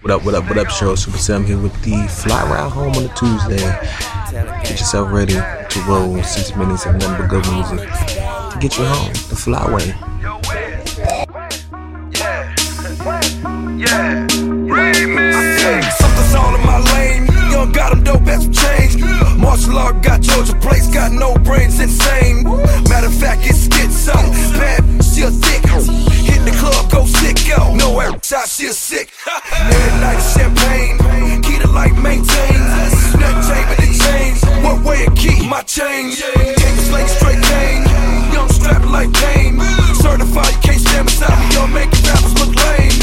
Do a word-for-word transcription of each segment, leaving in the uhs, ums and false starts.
What up, what up, what up, Cheryl Super Sam here with the Fly Ride Home on a Tuesday. Get yourself ready to roll six minutes of nothing but good music to get you home the flyway. Yeah, remix. Something's all in my lane. Young got them dope as some change. Martial law got Georgia place, got no brains, insane. Matter of fact, it's schizo. Bad, she a thick. Hit the club, go sicko. No air shot, she a sick. Every night champagne. Key to life maintain. Nothing change but the change. What way it keep my change? Take a slate straight cane. Young strap like pain. Certified, you can't stand beside me. Y'all making rappers look lame.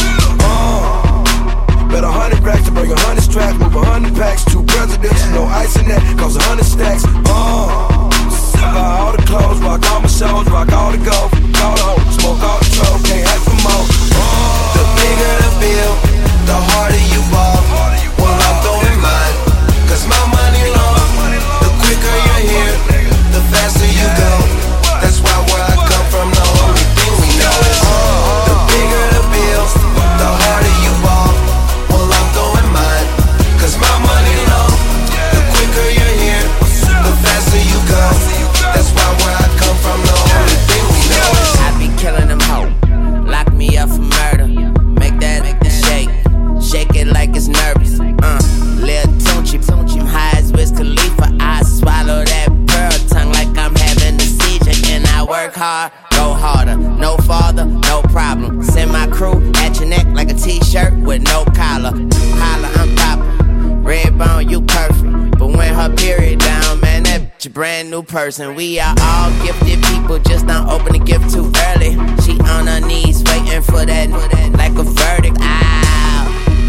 Uh, bet a hundred racks to bring a hundred straps. Move a hundred packs. Two presidents, no ice in that. Cause a hundred stacks. Uh, buy all the clothes, rock all my shows, rock all the gold, all the hoes, smoke all the troll, can't ask for more. Uh, the bigger the bill, the harder you ball. Well, I'm throwing mine, cause my money long. The quicker you're here, the faster you go. That's why where I come from, the only thing we know is the bigger the bill, the harder you ball. Well, I'm throwing mine, cause my money long. The quicker you're here, the faster you go. That's why where I come from, the only thing we know is I be killing them hoes, lock me up for murder. Make that, make that shake, shake it like it's nervous. Uh, Lil Tunechi, I'm high as Wiz Khalifa. I swallow that pearl tongue like I'm having a seizure. And I work hard, go harder. No father, no problem. Send my crew at your neck like a t-shirt with no collar. Holla, I'm poppin'. Red bone, you perfect. But when her period down, man, that bitch a brand new person. We are all gifted people, just don't open the gift too early. She on her knees, waiting for that, like a verdict. Ow.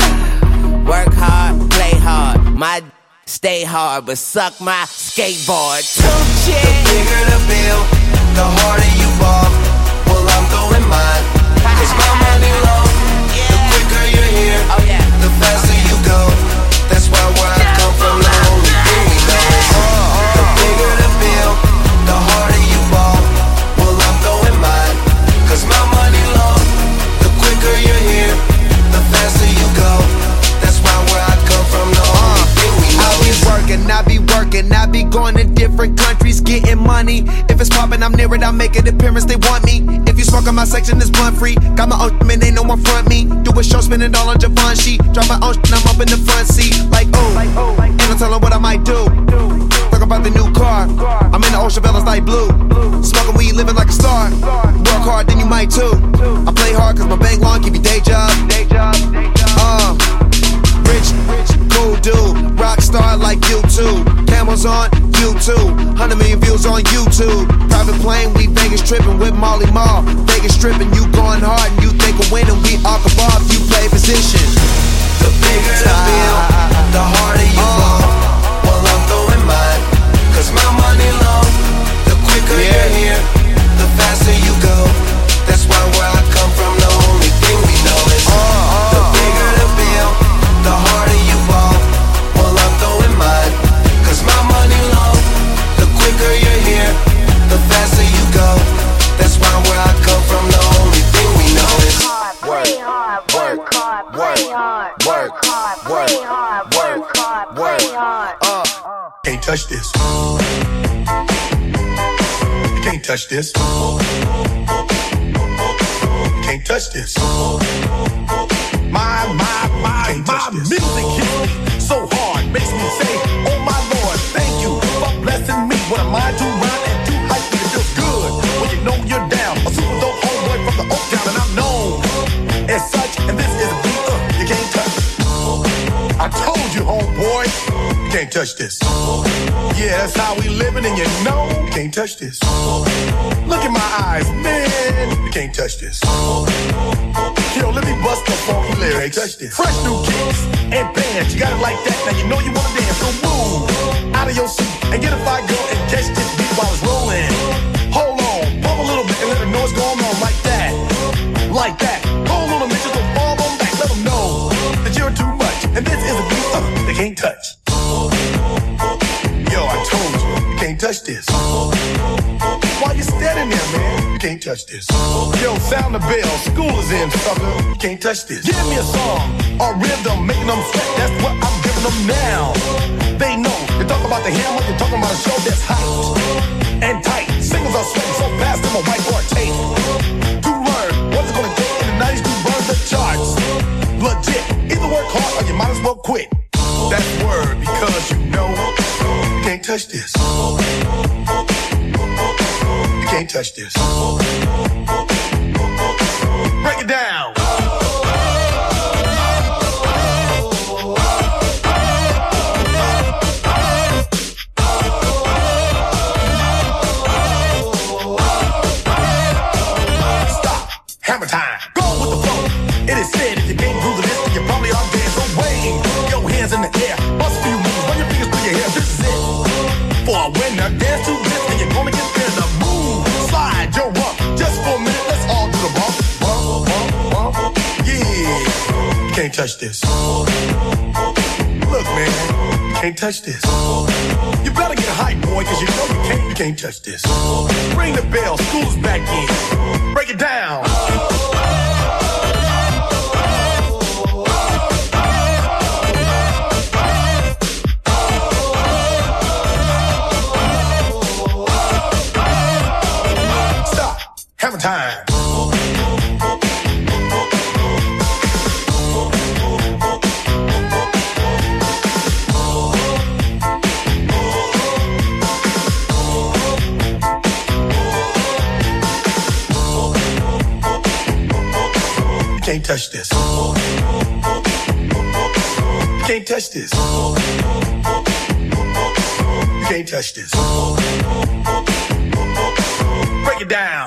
Work hard, play hard. My stay hard, but suck my skateboard. Tunechi. The bigger the bill, the harder you ball. Well, I'm throwing mine, cause my money long. Yeah. The quicker you're here, oh, yeah. the faster you go. That's why where I come from, the only thing we know is the bigger the bill, the harder you ball. Well, I'm throwing mine, cause my money long. The quicker you're here, the faster you go. That's why where I come from, the only thing we know is I be working, I be working, I be going to different countries, getting money. If it's poppin', I'm near it, I'll make an appearance, they want me. If you smoke on my section, it's blunt free. Got my own man, ain't no one front me. Do a show, spend it all on Givenchy. Drive my own shit, I'm up in the front seat. Like, oh, and I'm telling what I might do. Talk about the new car. I'm in the ocean, fellas like blue. Smoking weed, living like a star. Work hard, then you might too. I play hard cause my bank long, keep me day job. Uh, rich, cool dude. Rock star like you too. Camels on YouTube. Hundred million views on YouTube. Private plane, we Vegas tripping with Molly Mall. Vegas stripping, you going hard and you think of winning. We all above, you play position. The bigger the bill, the harder you ball. Well, I'm throwing mine, cause my money long. The quicker yeah. you're here, the faster you go. That's why where I come from, the only thing we know is uh, uh, the bigger the bill, the harder you ball. Well, I'm throwing mine, cause my money long. The quicker you're here, the faster you go. That's why where I come from, the only thing we know is work, work, work, work, work, work, work, uh. Can't touch this. You can't touch this. Can't touch this. My, my, my, my music hits me so hard, makes me say, oh my Lord, thank you for blessing me. What am I to rhyme and too hype me? It feels good when you know you're down. A super dope homeboy from the Oak Town, and I'm known as such. And this is a beat uh, you can't touch. I told you, homeboy, you can't touch this. Yeah, that's how we living, and you know you can't touch this. Look in my eyes, man. You can't touch this. Yo, let me bust the funky lyrics. Touch this. Fresh new kicks and bands. You got it like that, now you know you wanna dance. So move out of your seat and get a fire girl and catch this beat while it's rolling. Hold on, pump a little bit and let her know what's going on like that. Like that. Hold on a minute, just don't fall on back. Let them know that you're too much. And this is a beat uh, they can't touch. Yo, I told you, you can't touch this. Why you standing there, man? You can't touch this. Yo, sound the bell, school is in, sucker. You can't touch this. Give me a song, a rhythm, making them sweat. That's what I'm giving them now. They know. You talk about the hammer, you're talking about a show that's hot and tight. Singles are sweating so fast, I'm a whiteboard tape. To learn what's it gonna take in the nineties to run the charts. Legit. Either work hard or you might as well quit. That's word because you know you can't touch this. You can't touch this. Break it down. Stop. Hammer time. Go with the flow. It is said if you can't groove the list, then you probably are dead. So wave your hands in the air. Bust a few moves. Run your fingers through your hair. This is it. For a winner, dance to this, and you're gonna get there. The move, slide your rump. Just for a minute, let's all do the bump, bump, bump, bump. Yeah, you can't touch this. Look, man, you can't touch this. You better get hype, boy, cause you know you can't, you can't touch this. Ring the bell, school's back in. Break it down. Hammer time. You can't touch this. You can't touch this. You can't touch this. Break it down.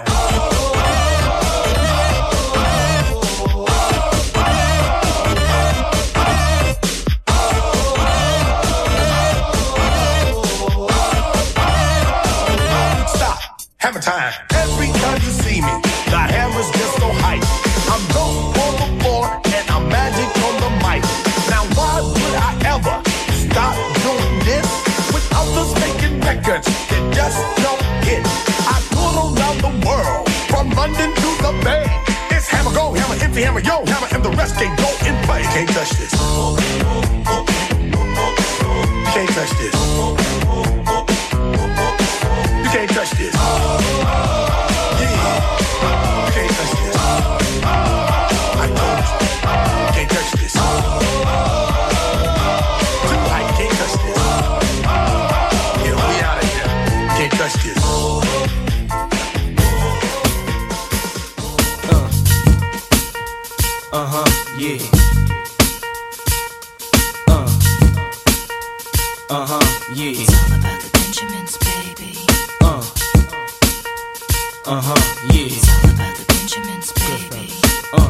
Hammer time. Every time you see me, the hammer's just so hype. I'm dope on the floor and I'm magic on the mic. Now why would I ever stop doing this with others making records that just don't hit? I tour around the world, from London to the Bay. It's hammer go, hammer empty, hammer yo, hammer, and the rest can go and play. You can't touch this. You can't touch this. You can't touch this. Yeah. You can't touch this. I told you. You can't touch this. Too high, you can't touch this. Yeah, we out of here. You can't touch this. Uh. Uh-huh, yeah. Uh. Uh-huh, yeah. It's all about the Benjamins, baby. Uh. Uh-huh, yeah. It's all about the Benjamins, baby. Uh.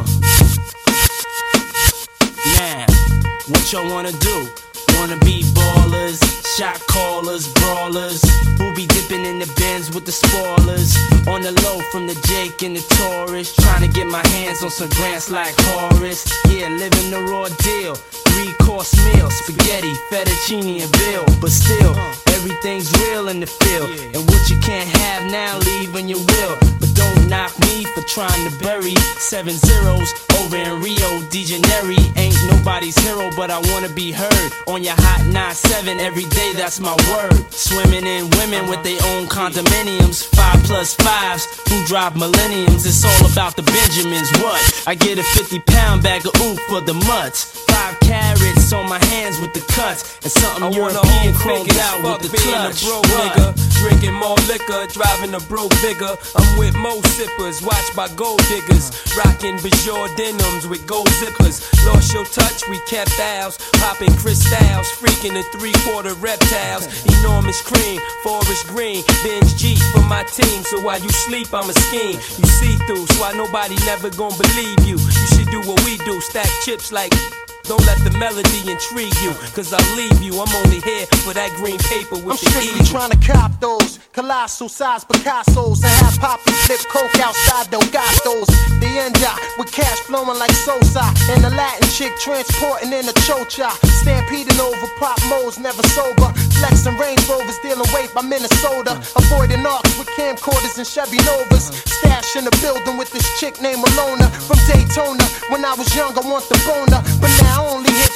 Now, what y'all wanna do? Wanna be ballers, shot callers, brawlers, who be dipping in the Benz with the spoilers. On the low from the Jake and the Taurus, trying to get my hands on some grants like Horace. Yeah, living the raw deal. Three course meal, spaghetti, fettuccine, and veal. But still, everything's real in the field. And what you can't have now, leave when you will. But don't knock me for trying to bury seven zeros over in Rio de Janeiro. Ain't nobody's hero, but I wanna be heard on your hot nine seven every day, that's my word. Swimming in women with their own condominiums, five plus fives who drive millenniums. It's all about the Benjamins, what? I get a fifty pound bag of oof for the mutts. Five carrots on my hands with the cuts, and something I European chromed out with the clutch. Broke nigga, drinking more liquor, driving a broke bigger. I'm with mo sippers, watched by gold diggers, rocking Bajor denims with gold zippers. Lost your touch, we kept ours, popping crystals, freaking the three-quarter reptiles. Enormous cream, forest green, binge G for my team. So while you sleep, I'm a scheme. You see through, so why nobody never gon' believe you. You should do what we do, stack chips like. Don't let the melody intrigue you, cause I'll leave you. I'm only here for that green paper with I'm the strictly eagle. trying to cop those colossal size Picassos and have Poppy flip coke outside those gatos. The end up with cash flowing like Sosa, and the Latin chick transporting in a chocha. Stampeding over pop modes, never sober. Flexing Range Rovers, dealing weight by Minnesota. Avoiding arcs with camcorders and Chevy Novas. Stash in the building with this chick named Malona from Daytona. When I was young, I want the boner, but now I only hit chicks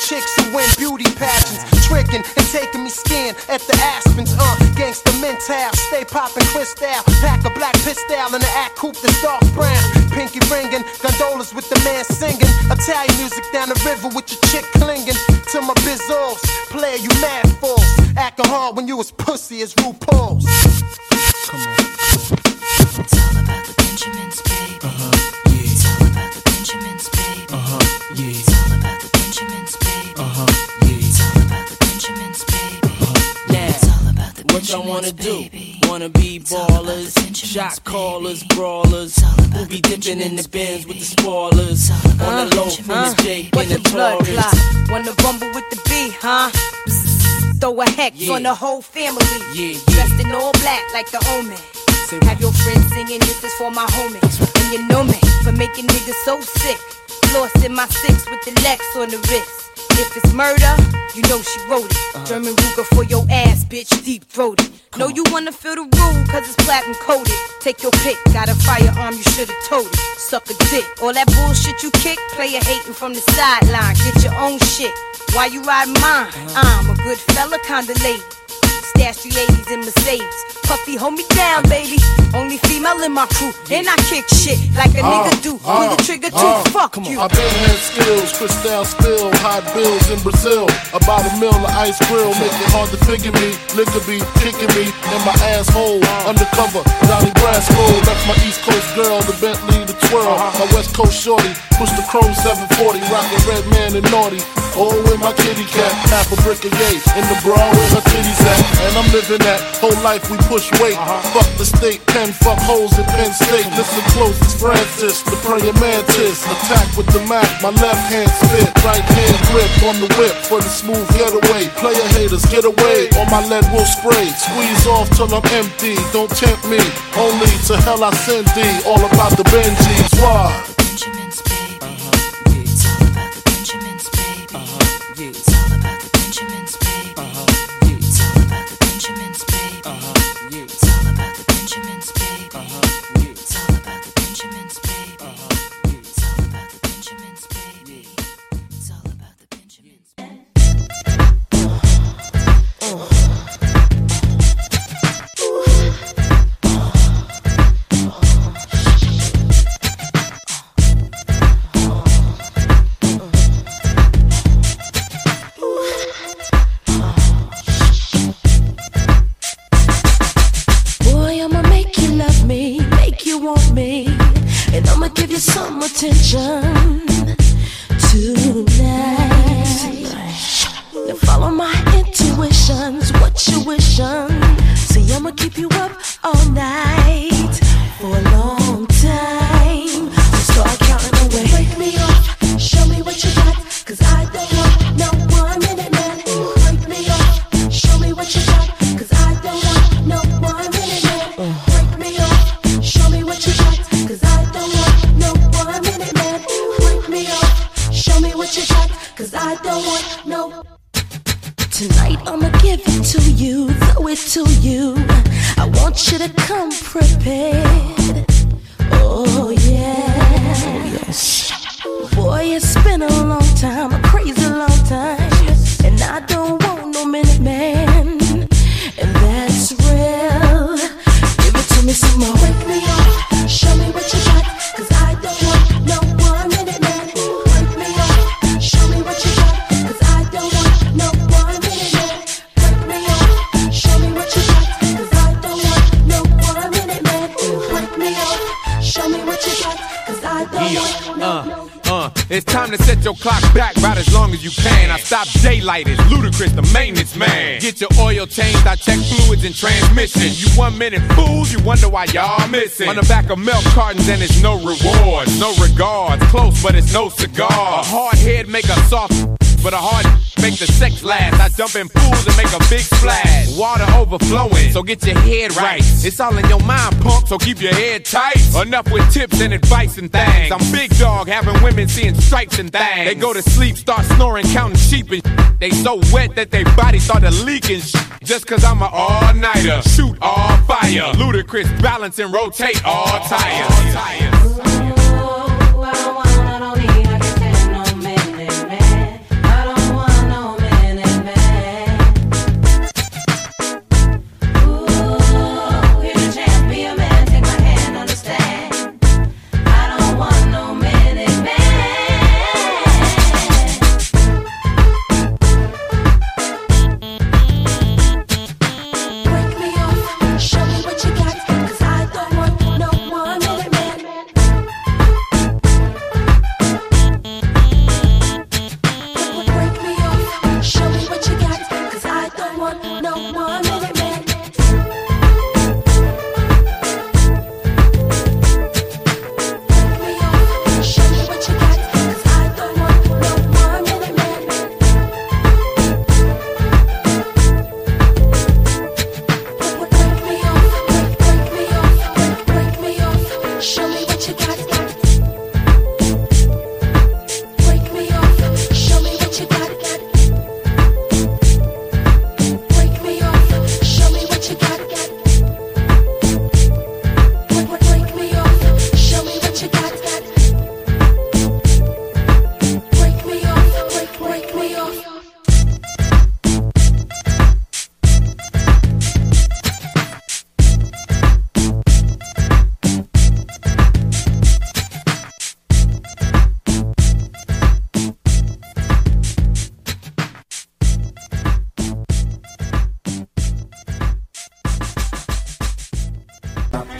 win beauty pageants, tricking and taking me skiing at the Aspens. Uh, gangsta mental, stay poppin' crystal, pack a black pistol in the act coupe that's dark brown. Pinky ringing, gondolas with the man singing. Italian music down the river with your chick clinging to my bizzles. Player, you mad fools, acting hard when you as pussy as RuPaul's. Come on. It's all about the Benjamins, baby. Uh-huh, yeah. It's all about the Benjamins, baby. Uh-huh, yeah. It's all about the Benjamins, baby. Uh-huh, yeah. It's all about the Benjamins, baby. Uh-huh. Now, it's all about the what y'all wanna baby. do? Wanna be ballers, shot callers, brawlers, who be dipping in the bins with the spoilers. On the low from uh, the Jake what and the the blood Taurus. clot? Wanna rumble with the B, huh? Bzzz, throw a hex Yeah. on the whole family. Yeah, yeah. Dressed in all black like the omen. Have your friends singing, this is for my homies. And you know me for making niggas so sick. Lost in my six with the Lex on the wrist. If it's murder, you know she wrote it. Uh-huh. German Ruger for your ass, bitch, deep throated. Know you wanna feel the rule, cause it's platinum coated. Take your pick, got a firearm, you should've told it. Suck a dick, all that bullshit you kick, player hating from the sideline. Get your own shit, why you riding mine? I'm a good fella, kinda lady. Stash three eighties in Mercedes. Puffy, hold me down, baby. Only female in my crew. And I kick shit like a uh, nigga do. Uh, Pull the trigger too, uh, fuck you. I've been had skills, Cristal spill, hot bills in Brazil. About a mill of ice grill, make it hard to figure me. Liquor be kicking me in my asshole. Undercover, Johnny Brasco. That's my East Coast girl, the Bentley, the twirl. My West Coast shorty, push the chrome seven forty. Rockin' red man and naughty. Oh, with my kitty cat, half a brick of yay. In the bra where her titties at. And I'm living that whole life we push weight. Uh-huh. Fuck the state, pen, fuck holes in Penn State. Listen close, it's Francis, the praying mantis. Attack with the Mac, my left hand spit. Right hand grip on the whip for the smooth getaway. Player haters, get away, or my lead will spray. Squeeze off till I'm empty, don't tempt me. Only to hell I send thee. All about the Benjis, why? Benjamins, baby. Uh-huh, yeah. It's all about the Benjamins, baby. Uh-huh, yeah. It's all about the Benjamins, baby. Uh-huh, yeah. It's all about the Benjamins, baby. Uh-huh, yeah. It's all about the Benjamins, baby. Uh-huh, yeah. It's all about the Benjamins, baby. Uh-huh, yeah. It's all about the Benjamins, baby. It's all about the Benjamins, baby. Some attention tonight. Now follow my intuitions, what you wishin'. See, I'ma keep you up all night for a long time. So start counting away. Break me off, show me what you got, cause I don't want no one minute man. Break me off, show me what you got, cause I don't want no one minute man. Break me off, show me what you got, cause I don't want no one minute man. Break me off, show me what you got, cause I don't want no. Tonight I'ma give it to you, throw it to you. I want you to come prepared. Oh yeah, yes. Boy, it's been a long time, a crazy long time, and I don't want no minute man, and that's real. Give it to me some more. Break me off, show me what you got, cause I don't want no one minute man. Break me off, show me what you got, cause I don't want no one minute man. Break me off, show me what you got, cause I don't want no one minute man. Break me off, show me what you got, cause I don't yeah. want no, uh. no. Uh, it's time to set your clock back right as long as you can. I stop daylight, it's Ludacris, the maintenance man. Get your oil changed, I check fluids and transmission. You one minute fools, you wonder why y'all missing. On the back of milk cartons and it's no rewards, no regards. Close but it's no cigar. A hard head make a soft, but a hard make the sex last. I jump in pools and make a big splash. Water overflowing, so get your head right. It's all in your mind, punk, so keep your head tight. Enough with tips and advice and things. I'm big dog, having women seeing stripes and things. They go to sleep, start snoring, counting sheep and shit. They so wet that their body started leaking shit. Just cause I'm an all-nighter, shoot all fire. Ludacris, balance and rotate all tires. All tires. Oh, I don't want, I don't need, I can stand no minute man. I don't want no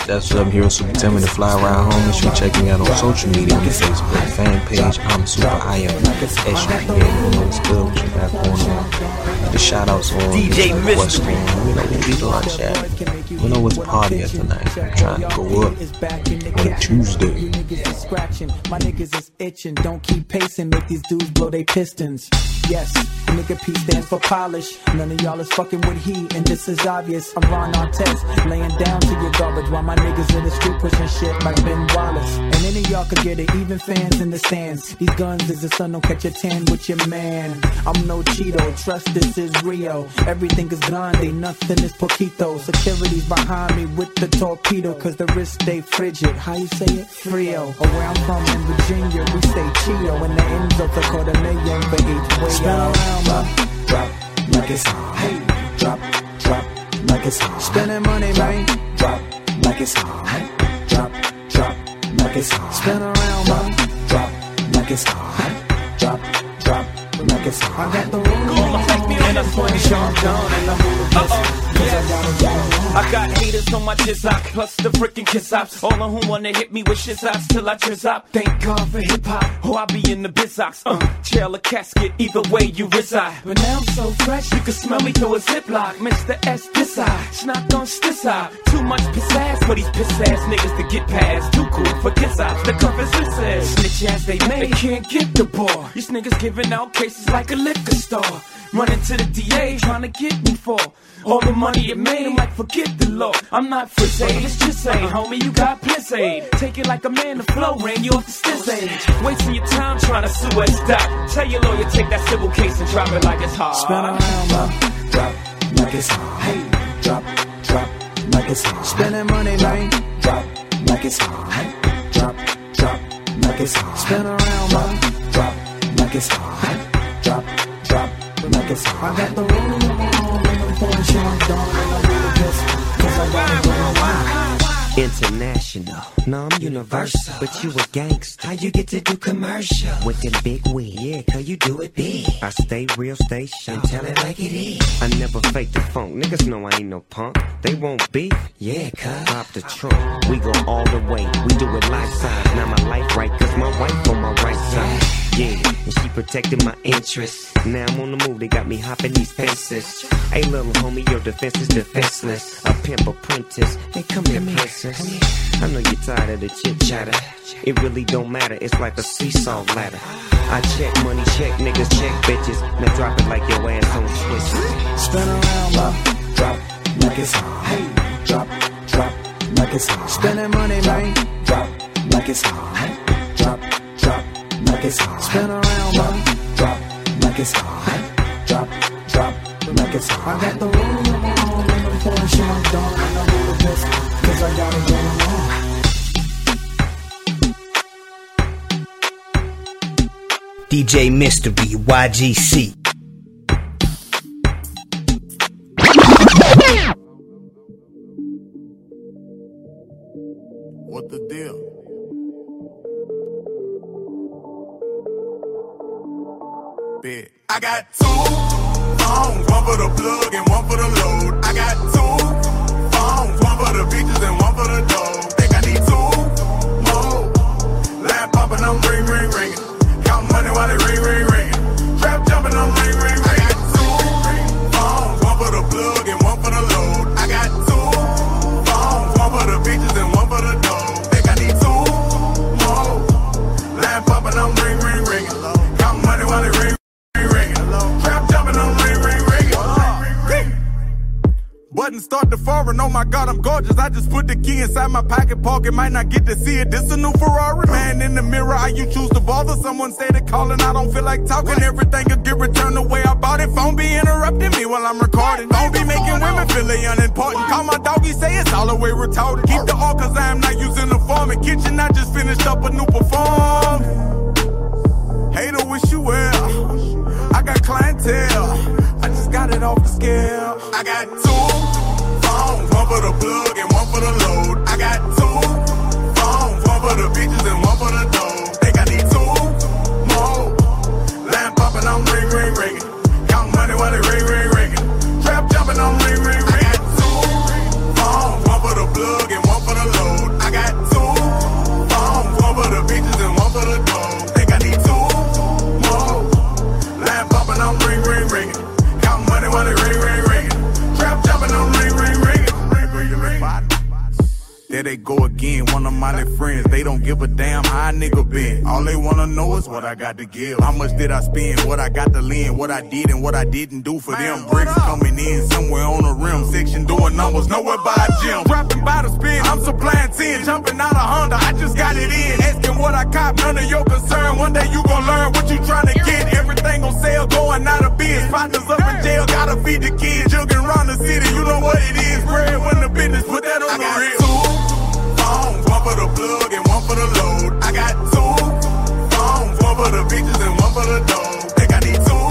That's what I'm here with Super Tim and the Fly Ride Home. Make sure you check me out on social media on the Facebook fan page. I'm Super I am S U P N. You know what's good, what you got going on. The shout outs on D J what's going on. You know, we be on chat. We know what's party at tonight. I'm trying to go up on a Tuesday. My niggas is itching, don't keep pacing, make these dudes blow they pistons. Yes, nigga P stands for polish. None of y'all is fucking with he, and this is obvious. I'm Ron Artest, laying down to your garbage while my niggas in the street pushing shit like Ben Wallace. And any of y'all could get it, even fans in the stands. These guns is the sun, don't catch a tan with your man. I'm no Cheeto, trust this is Rio. Everything is grande, nothing is poquito. Security's behind me with the torpedo, cause the wrist stay frigid. How you say it? Frio. Or where I'm from in Virginia, we stay Chio. And the ends of the Cordillera for each way. Spin around, man. Drop like it's hot. Hey, drop, drop like it's hot. Spending money, man. Drop like it's hot. Drop, drop like it's hot. Spin around, man. Drop like it's hot. Drop, drop like it's hot. I got the room, take me on the point, Sean John, and I'm moving this. I got haters on my jizzop, plus the freaking kiss ops. All of who wanna hit me with shit ops till I jizz up. Thank God for hip hop, or I be in the bizox. Uh, jail or casket, either way you reside. But now I'm so fresh, you can smell me through a ziplock. Mister S piss eye, snot on stiss eye. Too much piss ass for these piss ass niggas to get past. Too cool for kiss ops, the cuff is listen. Snitch ass they made, they can't get the ball. These niggas giving out cases like a liquor store. Running to the D A, trying to get me for all the money it made. I'm like, forget the law. I'm not frizzy, it's just saying, homie, you got piss aid. Take it like a man, the flow ran you off the stiz age. Wasting your time trying to sue us, stop. Tell your lawyer, take that civil case and drop it like it's hard. Spin around, man. Drop like it's hot. Hey, drop, drop like it's hot. Spending money, man. Drop like it's hot. Drop, drop like it's hot. Spin around, man. Drop like it's hot. Drop, drop like it's hot. I got the room, and I'm pouring Sean Dawn, and I'm really pissed, cause I got it going on. International, no, I'm universal, but you a gangster. How you get to do commercial with them big wigs? Yeah, cause you do it big. I stay real, stay sharp, and tell it like it is. I never fake the funk, niggas know I ain't no punk. They won't beef, yeah, cuz pop the trunk. We go all the way, we do it life size. Now my life right, cause my wife on my right side. Yeah, and she protected my interests. Now I'm on the move, they got me hopping these fences. Hey little homie, your defense is defenseless. A pimp apprentice, hey come here princess. I know you're tired of the chit chatter. It really don't matter, it's like a seesaw ladder. I check money, check niggas, check bitches. Now drop it like your ass on switches. Spin around, man. Drop like it's hot. Hey, drop, drop like it's hot. Spending money, man. Drop like it's hot. Drop, drop like it's hot. Spin around, man. Drop like it's hot. Drop, drop like it's hot. I got the room, and I'm pouring Sean Dawn, and I'm really pissed, cause I got it going on. D J Mystery, Y G C. What the deal? Big. I got two phones, one for the plug and one for the load. I got two phones, one for the bitches and one for the dough. Think I need two more. Line popping, I'm ring, ring, ringing. Count money while they ring, ring, ringing. Trap jumping, I'm ring, ring, ringing. I got two phones, one for the plug and one for the load. I got two phones, one for the bitches and one for the dough. Think I need two more. Line popping, I'm ring, ring, ringing. Count money while they ring. Button start to foreign, oh my God, I'm gorgeous. I just put the key inside my pocket pocket, might not get to see it. This a new Ferrari, man in the mirror. How you choose to bother? Someone say they calling, I don't feel like talking. Everything will get returned the way I bought it. Phone be interrupting me while I'm recording. Phone be making women feel they unimportant. Call my doggy, say it's all the way retarded. Keep the all cause I am not using the form. In kitchen, I just finished up a new perform. Hater, wish you well. I got clientele. I just got it off the scale. I got two phones, one for the plug and one for the load. I got two phones, one for the bitches and one for the dough. Think I need two more. Line popping, I'm ring, ring, ringing. Count money while they ring, ring, ringing. Trap jumping, I'm ring, ring, ringing. I got two phones, one for the plug and one for the load. there they go again. One of my little friends, they don't give a damn how a nigga been. All they wanna know is what I got to give. How much did I spend? What I got to lend? What I did and what I didn't do for them. Bricks coming in somewhere on the rim. Section doing numbers, nowhere by a gym. Dropping by the spin, I'm supplying ten. Jumping out of Honda, I just got it in. Asking what I cop, none of your concern. One day you gon' learn what you tryna get. Everything on sale, going out of biz. Partners up in jail, gotta feed the kids. Jugging around the city, you know what it is. Bread when the business, put that on I the got real. Two phones, one for the plug and one for the load. I got two phones, one for the bitches and one for the dough. Think I need two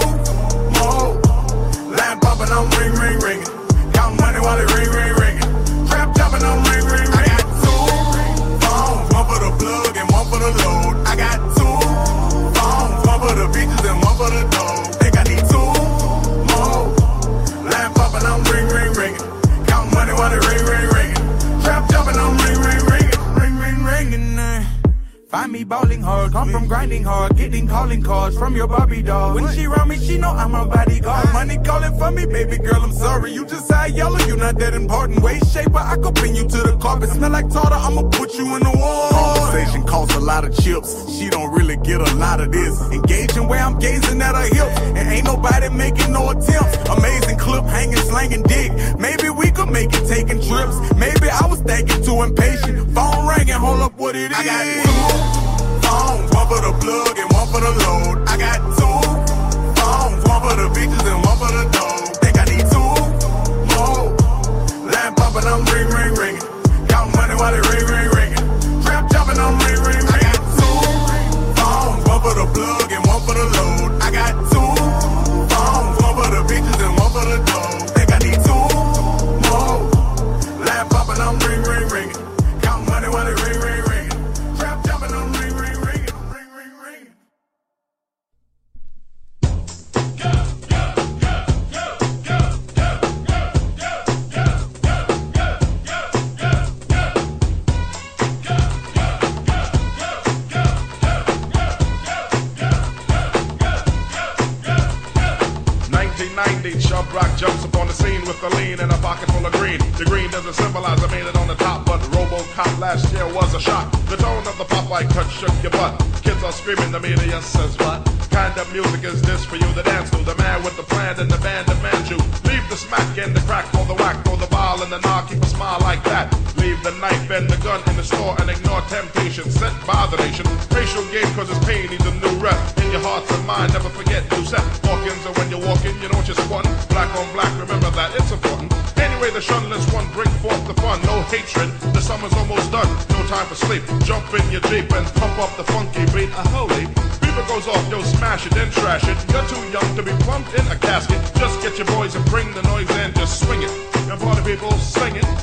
more. Line popping, I'm ring, ring, ringing. Count money while it ring, ring, ringing. Trap chopping, I'm ring, ring, ringing. I got two phones, one for the plug and one for the load. I got two phones, one for the bitches and one for the dough. Think I need two more. Line popping, I'm ring, ring, ringing. Count money while it ring, ring, ringing. Trap jumping, I'm ring, ring, ringing. Ring, ring, ringing. Uh. Find me bowling hard, come from grinding hard, getting calling cards from your Barbie doll. When she around me, she know I'm a bodyguard. Money calling for me, baby girl, I'm sorry. You just high yellow, you not that important. Waist shaper, I could pin you to the carpet. Smell like tartar, I'ma put you in the wall. Conversation costs a lot of chips. She don't really get a lot of this. Engaging where I'm gazing at her hips. And ain't nobody making no attempts. Amazing clip, hanging, slanging dick. Maybe we could make it taking trips. Maybe I was thinking too impatient. Phone ringing, hold up what it is. I got two phones, one for the plug and one for the load. I got two phones, one for the bitches and one for the dough. Think I need two more. Line popping, I'm ring, ring, ringing. Count money while it ring, ring, ringing. Trap jumping, I'm ring, ring, ringing. I got two phones, one for the plug and one for the load. I got two phones, one for the bitches and one for the dough. Think I need two more. Line popping, I'm ring, ring, ringing. Count money while it ring, ring, ringing. Trap jumping, I'm ring, ring, ringing. Ring, ring, ringing. nineteen ninety, Chubb Rock jumps upon the scene with the lean and a pocket full of green. The green doesn't symbolize I made it on the top, but RoboCop last year was a shock. The tone of the Popeye cut shook your butt. Kids are screaming, the media says what? Kind of music is this for you to dance to? The man with the plan and the band demands you. Leave the smack and the crack for the whack, throw the ball and the knock, keep a smile like that. Leave the knife and the gun in the store and ignore temptation sent by the nation. Racial game cause it's pain needs a new rep. In your hearts and mind, never forget you set Hawkins, and when you're walking, you know what you're squatting. Black on black, remember that, it's important. Anyway, the shunless one bring forth the fun. No hatred, the summer's almost done. No time for sleep, jump in your Jeep and pump up the funky beat. A holy beaver goes off, yo, smash it, then trash it. You're too young to be plumped in a casket. Just get your boys and bring the noise in, just swing it. And party people, sing it.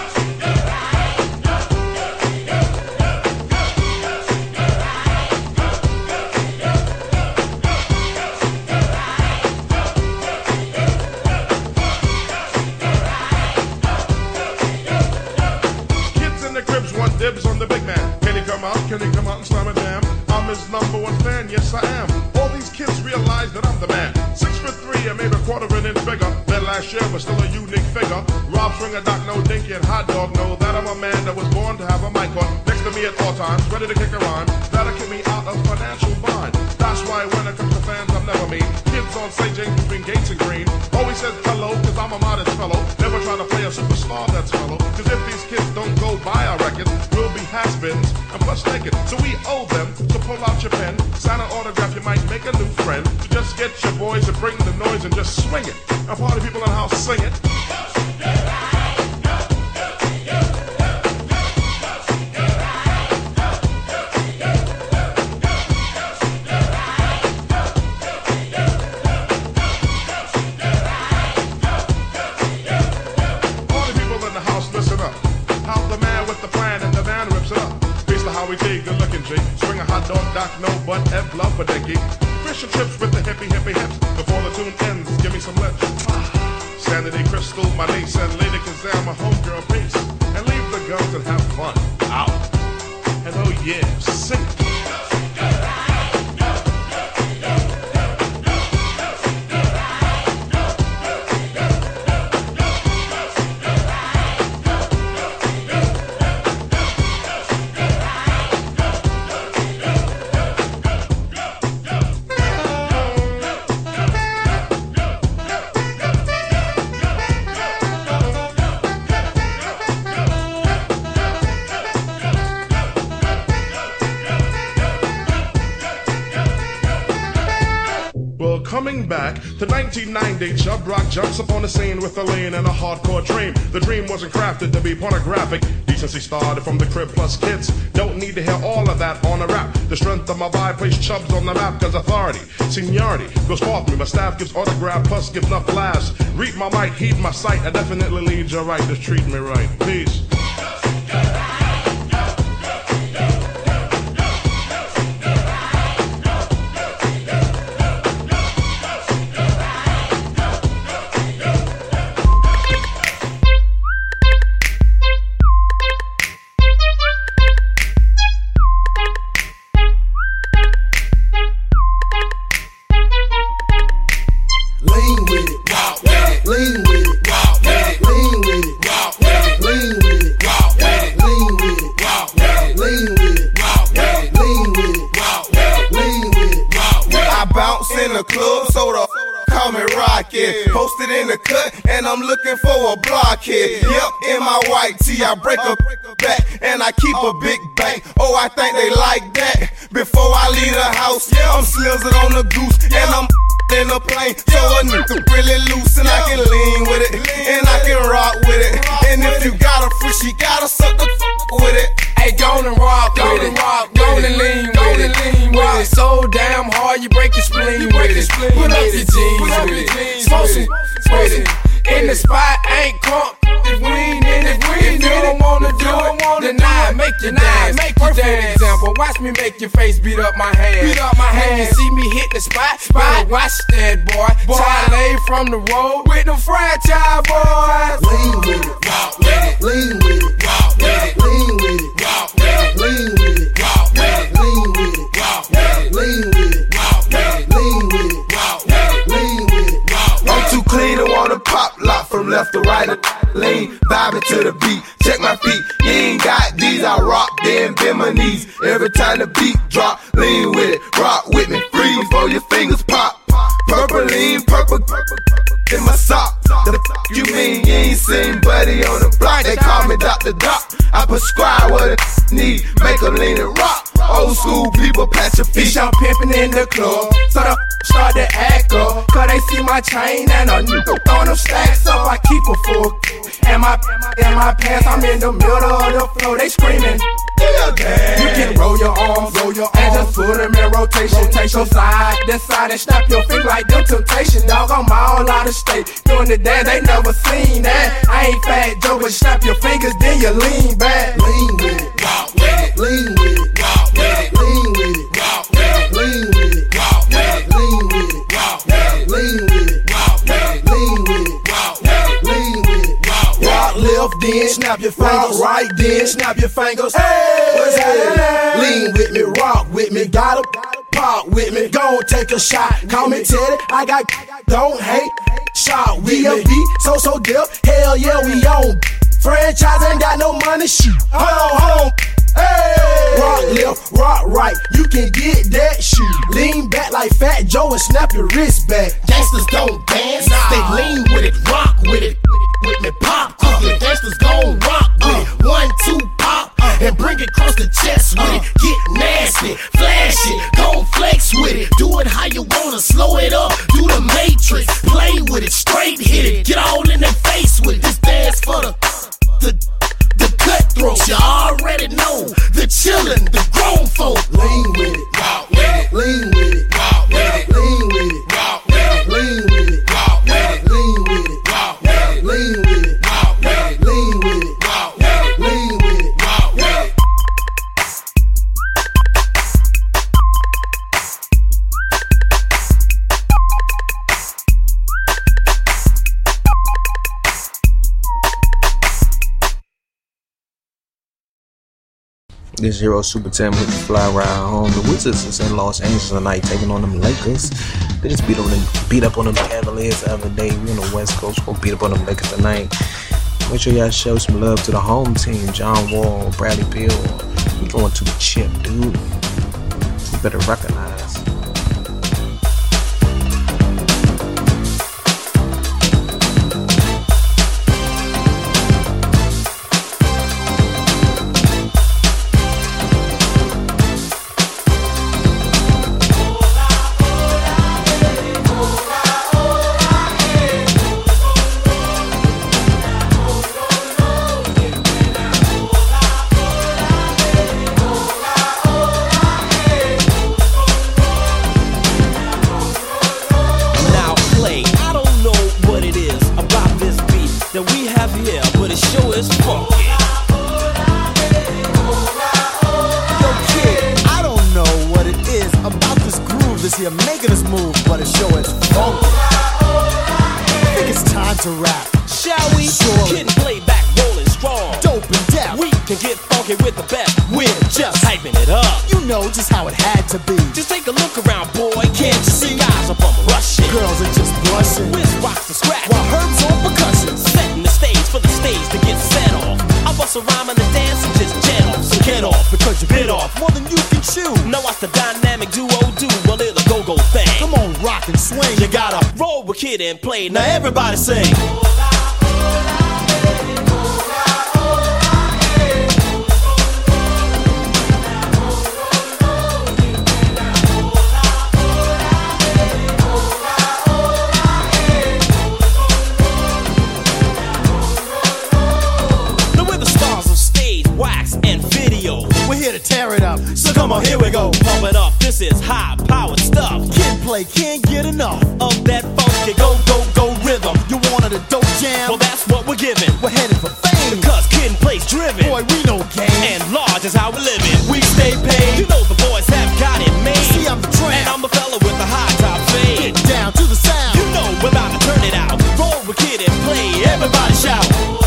Dibs on the big man. Can he come out? Can he come out and slam a jam? I'm his number one fan, yes I am. All these kids realize that I'm the man. Six foot three and maybe a quarter of an inch bigger than last year, but still a unique figure. Rob Stringer, Doc, no Dinky, and Hot Dog know that I'm a man that was born to have a mic on next to me at all times, ready to kick a rhyme. That'll keep me out of financial bind. That's why when it comes to fans, I'm never mean. Kids on stage ain't between Gates and Green. Always says hello, cause I'm a modest fellow. Never trying to play a superstar that's fellow. Cause if these kids don't go buy our records, we'll be has-beens and plus naked. So we owe them to pull out your pen, sign an autograph, you might make a new friend. So just get your boys to bring the noise and just swing it. And party people in the house sing it. Swing a hot dog, Doc, no butt, Ev, love for dinky. Fish and chips with the hippie, hippie hips. Before the tune ends, give me some lips. Sanity Crystal, my niece, and Lady Kazam, my homegirl, peace. And leave the guns and have fun. Out. And oh yeah, sing it. coming back to nineteen ninety, Chubb Rock jumps up on the scene with a lean and a hardcore dream. The dream wasn't crafted to be pornographic. Decency started from the crib plus kids. Don't need to hear all of that on a rap. The strength of my vibe places Chubbs on the map, cause authority, seniority goes forth me. My staff gives autograph plus gives enough laughs. Read my mic, heed my sight. I definitely lead you right. Just treat me right. Peace. Posted in the cut, and I'm looking for a blockhead. Yep, in my white tee, I break a back, and I keep a big bank. Oh, I think they like that. Before I leave the house, I'm slizzing on the goose, and I'm in the plane. So a nigga really loose, and I can lean with it, and I can rock with it. And if you got a free, she gotta suck the f with it. Hey, go and rock, go and rock, go and lean, go and lean with it. So damn hard, you break your spleen with it. Put up your jeans with it, smoke some with it. In the spot, ain't crunk. If we ain't in it, if you don't wanna do it, then I make you dance. Perfect example. Watch me make your face beat up my hand. Beat up my hand. When you see me hit the spot, better watch that boy. Charlie from the road with the franchise boys. Lean with it, walk with it, lean with it, walk with it, lean with it, walk with it, lean with it, walk with it, lean with it, walk with it, lean with it, walk with it, lean with it, walk with it, lean with it, walk with it. I'm too clean to wanna pop lock from left to right. Lean, vibing to the beat. Check my feet, you ain't got these. I rock, then bend my knees. Every time the beat drop, lean with it, rock with me, freeze before your fingers pop. Purple lean, purple, purple in my sock. The f you mean you ain't seen Buddy on the block? They call me Doctor Doc. I prescribe what a need, make them lean and rock. Old school people patch your feet. I'm pimping in the club, so the start to act up. Cause they see my chain and a nigga throwing them stacks up. I keep a full and my and my pants. I'm in the middle of the floor, they screaming. You can roll your arms, roll your arms, and just put them in rotation. Rotation side, this side, and snap your finger like them Temptation. Dog, I'm all out of state. Doing the dance, they never seen that. I ain't Fat Joe, but snap your fingers, then you lean back. Lean with it, walk with it, lean with it, walk with it, lean with it, walk with it, lean with it, walk with it, lean with it, walk with it, lean with it, walk with it, lean with it, walk with it, lean with it, walk with it. Rock left, then snap your fingers. Right, then snap your fingers. Hey, what's happening? Lean with me, rock with me, gotta pop with me. Gon' take a shot. Call me Teddy, I got don't hate. Shot with me. B, so so dip. Hell yeah, we on. Franchise ain't got no money. Shoot. Hold on, hold on. Hey! Rock left, rock right, you can get that shit. Lean back like Fat Joe and snap your wrist back. Gangsters don't dance, nah. They lean with it, rock with it, with me pop quickly. Uh. Gangsters gon' rock with uh. it, one, two, pop, uh. and bring it across the chest with uh. it. Get nasty, flash it, gon' flex with it. Do it how you wanna, slow it up, do the matrix. Play with it, straight hit it, get all in their face with it. This dance for the, the The cutthroats, you already know. The chillin', the grown folk. Lean with it, walk with it. Lean with it, walk with it. Lean with it, walk with it. Lean with it, walk with it. Lean with it, walk with it. Lean with it, walk with it. Lean with it, walk with it. Lean with it, walk with it. This Hero Super Tim with the fly ride home. The Wizards is in Los Angeles tonight, taking on them Lakers. They just beat on them, beat up on them Cavaliers the other day. We on the West Coast, gonna beat up on them Lakers tonight. Make sure y'all show some love to the home team, John Wall, Bradley Beal. We going to the chip, dude. You better recognize. to rap. Shall we? Surely. Kid and play back, rolling strong. Dope and deaf. We can get funky with the best. We're just hyping it up. You know just how it had to be. Just take a look around, boy. Can't you see? Guys up on rushing. Girls are just blushing. Wiz rocks the scratch. While Herb's on percussion. Setting the stage for the stage to get set off. I bust a rhyme and a dance and just jet off. So get off because you bit off more than you can chew. Now watch the dynamic duo do a little go-go thing. Come on, rock and swing. You gotta roll with Kid and Play. Now everybody sing. We're here to tear it up, so come on, here we go. Pump it up, this is high-powered stuff. Kid and Play can't get enough of that funky go, go, go rhythm. You wanted a dope jam? Well, that's what we're giving. We're headed for fame, because Kid and Play's driven. Boy, we know game, and large is how we live it. We stay paid. You know the boys have got it made. See, I'm the tramp, and I'm the fella with the high top fade. Get down to the sound. You know we're about to turn it out. Roll with Kid and Play. Everybody shout.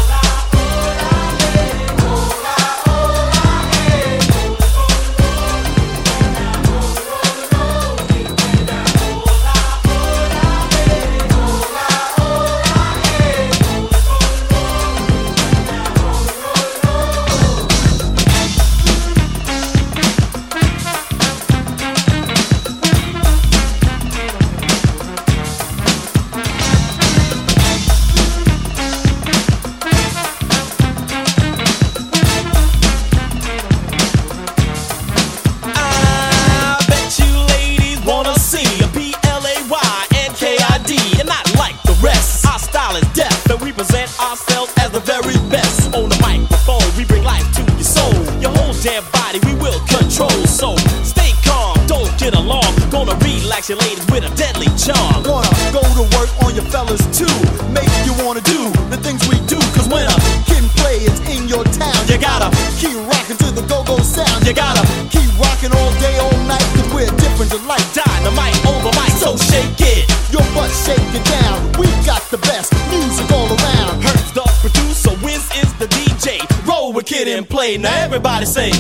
Ourselves as the very best. On the microphone, we bring life to your soul. Your whole damn body, we will control. So stay calm, don't get along. Gonna relax your ladies with a deadly charm. Gonna go to work on your fellas too. Make you wanna do the things we do. Cause when a Kid and Play is in your town, you gotta keep rocking to the go-go sound. You gotta keep rocking all day, all night. Cause we're different delight. Dynamite over mic, so shake it. Your butt shake it down. We got the best music all around. Herb's the producer, Wiz is the D J. Roll with Kid and Play, now everybody sing.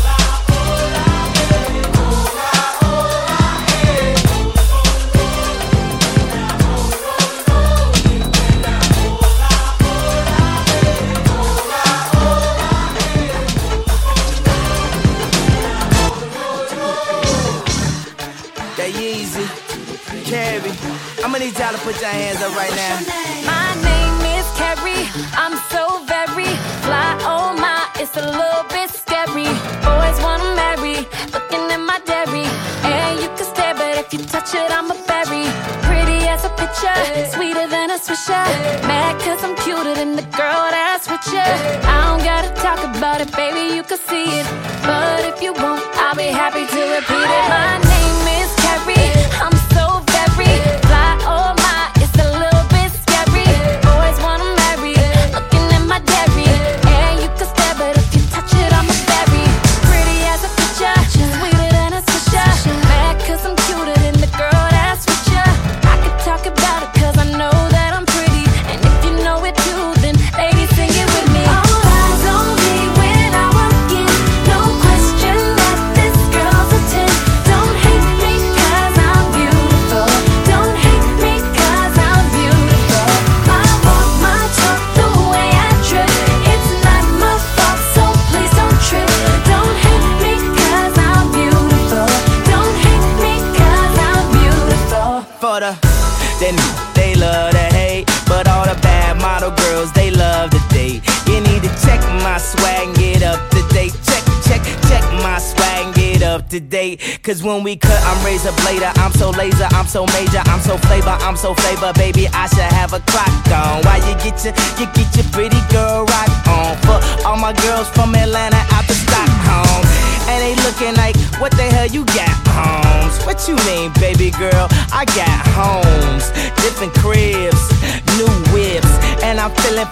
That Yeezy, Carrie, I'ma need y'all to put your hands up right now. My name is Carrie, I'm so very fly, oh my, it's a little bit scary. Boys wanna marry, looking at my dairy. And you can stare, but if you touch it, I'm a berry. Pretty as a picture, sweeter than a swisher. Mad cause I'm cuter than the girl that's with you. I don't gotta talk about it, baby, you can see it. But if you won't, I'll be happy to repeat it. My name is Carrie, I'm so very fly, oh my, it's a little bit scary. Boys wanna marry, looking at my dairy. And you can stare, but if you touch it, I'm a berry. Pretty as a picture, sweeter than a swisher. Mad cause I'm cuter than the girl that's with you. I could talk about it cause I know that I'm pretty. And if you know it too, then ladies sing it with me. All eyes on me when I walk in, no question that this girl's a ten. Don't hate me cause I'm beautiful. Don't hate me cause I'm beautiful. My walk, my talk, the way I trip, it's not my fault, so please don't trip. Don't hate me cause I'm beautiful. Don't hate me cause I'm beautiful. For the, then they love to hate, but all the bad model girls, they love to date. You need to check my swag and get up to date. Check, check, check my swag and get up to date. Cause when we cut, I'm razor blader. I'm so laser, I'm so major, I'm so flavor, I'm so flavor. Baby, I should have a clock on. Why you get your, you get your pretty girl rock on? For all my girls from Atlanta out to Stockholm. And they looking like, what the hell you got, Holmes? What you mean, baby girl? I got homes, different cribs, new whips. And I'm feeling fly,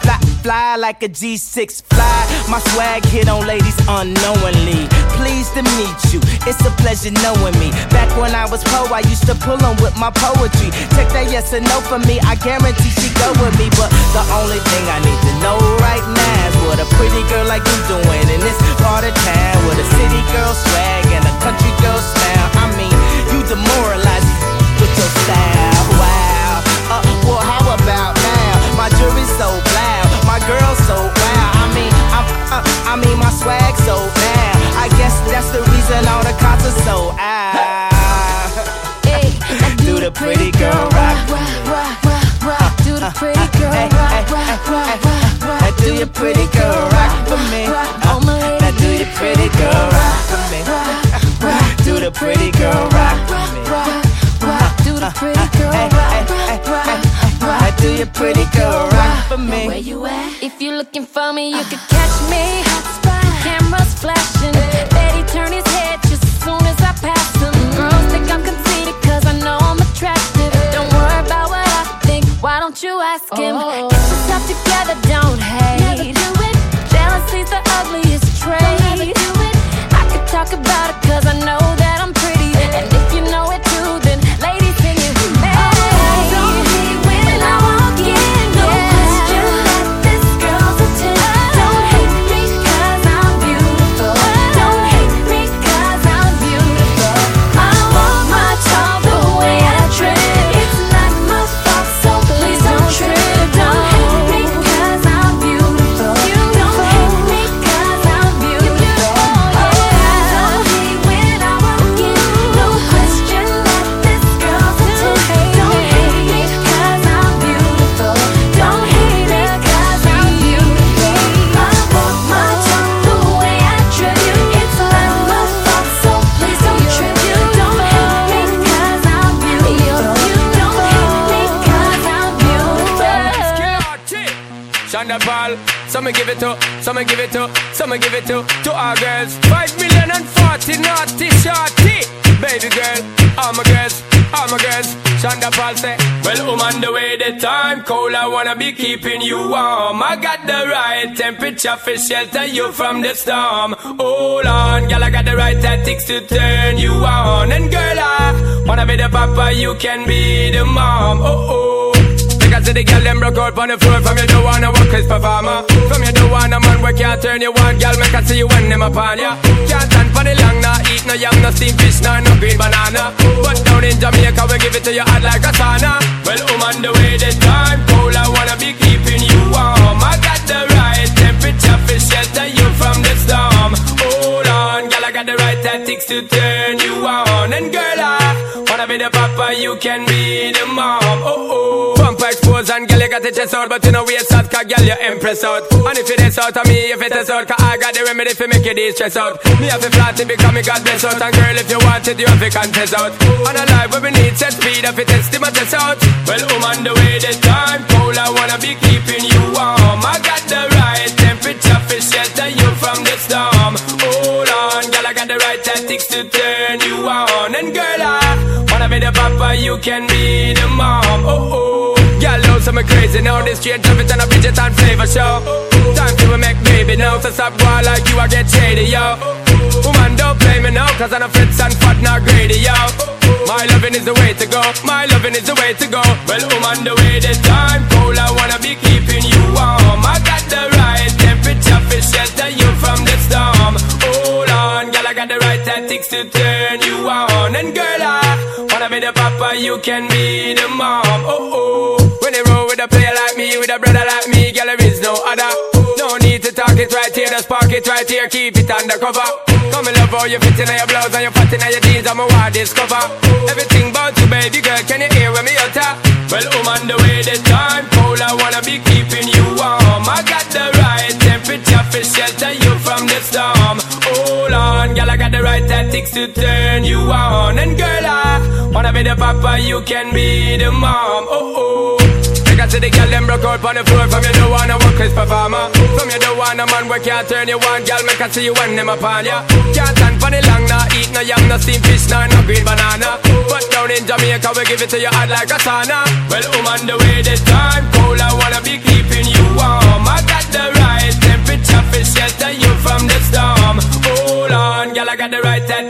fly like a G six fly. My swag hit on ladies unknowingly. Pleased to meet you, it's a pleasure knowing me. Back when I was po, I used to pull on with my poetry. Take that yes or no from me, I guarantee she go with me. But the only thing I need to know right now is what a pretty girl like you doing in this part of town, with a city girl swag and a country girl style. I mean, you demoralize me with your style. Wow, uh, well how about now? My jury's so loud, my girl's so wild. I mean, I'm, uh, I mean my swag so loud. I guess that's the reason all the cops are so out. Hey, do the pretty girl rock, rock, rock, rock, rock. Do the pretty girl hey, rock, hey, rock, hey, rock, hey, rock, rock. Now do your pretty girl rock for me. All my ladies, now do your pretty girl rock for me. Do the pretty girl rock for me. do the pretty girl rock, rock, rock. Now do your pretty girl rock for me. Where you at? If you're looking for me, you could catch me. Cameras flashing, Betty turn his head just as soon as I pass him. Girls think I'm conceited cause I know I'm attractive. Don't worry about what I think, why don't you ask him? Oh. Get yourself together, don't hate. Never do it. Jealousy's the ugliest trait. Don't ever do it. I could talk about it cause I know that I'm pretty. And if you know it too, then ladies sing it with me. Oh, don't hate when I walk in, no question that this girl's a ten. Don't hate me cause I'm beautiful. Don't hate me cause I'm beautiful. I walk my talk the way I trip. It's not my fault, so please don't trip. Don't hate me cause I'm beautiful. Don't hate me cause I'm beautiful. Don't hate when I walk in, no question that this girl's a ten. Don't hate me cause I'm beautiful. Don't hate me cause I'm beautiful. I walk my talk the way I trip. It's not my fault, so please don't trip. Don't hate me cause I'm beautiful. Don't hate me cause I'm beautiful. Shonda Paul, some give it to, some give it to, some give it to, to our girls. Five million and forty naughty shorty. Baby girl, all my girls, all my girls. Shonda Paul say, well, I'm on the way, the time cold, I wanna be keeping you warm. I got the right temperature for shelter you from the storm. Hold on, girl, I got the right tactics to turn you on. And girl, I wanna be the papa, you can be the mom. Oh, oh. Because the girl them broke out on the floor. From you don't wanna work as performer. From you don't want a man where can't turn you on. Girl, make I see you when them upon ya. Can't stand for the long, nah eat no yam, no steamed fish, nah no green banana. But down in Jamaica we give it to you hot like a sauna. Well, I'm on the way, the time cold, I wanna be keeping you warm. I got the right temperature for shelter you from the storm. Hold on, girl, I got the right tactics to turn you on. And girl, I wanna be the papa, you can be the mom. Oh oh. Expose and girl you got the chest out, but you know we out, cause girl you impress out. And if it is out of me, if it is out, cause I got the remedy for make you de-stress out. Me have to flat it because me got bless out. And girl if you want it, you have to contest out. And a life where we need set speed, if it is, my test out. Well, I'm on the way, the time cold, I wanna be keeping you warm. I got the right temperature for shelter you from the storm. Hold on, girl, I got the right tactics to turn you on. And girl, I wanna be the papa, you can be the mom. Oh oh. Girl, know some crazy now. This straight of it and a Bridget and flavor show. Time to make baby now. So stop boy like you, I get shady, yo. Woman, don't play me now, cause I'm a fritz and fat, not greedy, yo. My loving is the way to go. My loving is the way to go. Well, I'm on the way, the time cold, I wanna be keeping you warm. I got the right temperature for shelter you from the storm. Hold on, girl, I got the right tactics to turn you on. And girl, I wanna be the papa, you can be the mom. Oh oh. When they roll with a player like me, with a brother like me, girl, there is no other. No need to talk it right here, just park it right here, keep it undercover. Come and love how you fit in your blouse and you fat in your jeans, I'm a wild discover. Everything about you, baby girl, can you hear when me utter? Well, I'm on the way, the time cold, I wanna be keeping you warm. I got the right temperature for shelter you from the storm. Hold on, girl, I got the right tactics to turn you on. And girl, I wanna be the papa, you can be the mom. Oh oh. I see the girl them broke out on the floor. From you don't wanna work as performer. From you don't want a man where can't turn you on. Girl, make I see you when them upon ya. Can't stand for the long, nah eat no yam, no steamed fish, nah no green banana. But down in Jamaica we give it to you hot like a sauna. Well, I'm on the way, the time cold, I wanna be keeping you warm. I got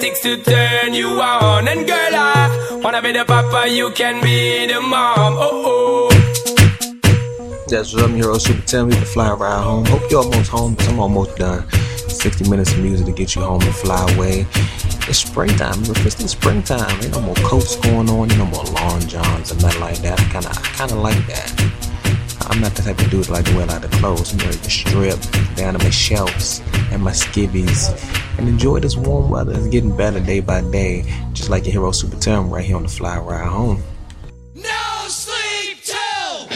six to turn you on. And girl, I wanna be the papa, you can be the mom. Oh oh. That's what I'm your Super Tim. We can fly right home. Hope you're almost home, because I'm almost done. sixty minutes of music to get you home and fly away. It's springtime. It's still springtime. Ain't no more coats going on. Ain't no more long johns and nothing like that. I kinda, I kinda like that. I'm not the type of dude that like to wear a lot of clothes. I'm ready to strip down to my shelves and my skivvies and enjoy this warm weather. It's getting better day by day. Just like your hero Super Tim right here on the Fly Ride Home. No sleep till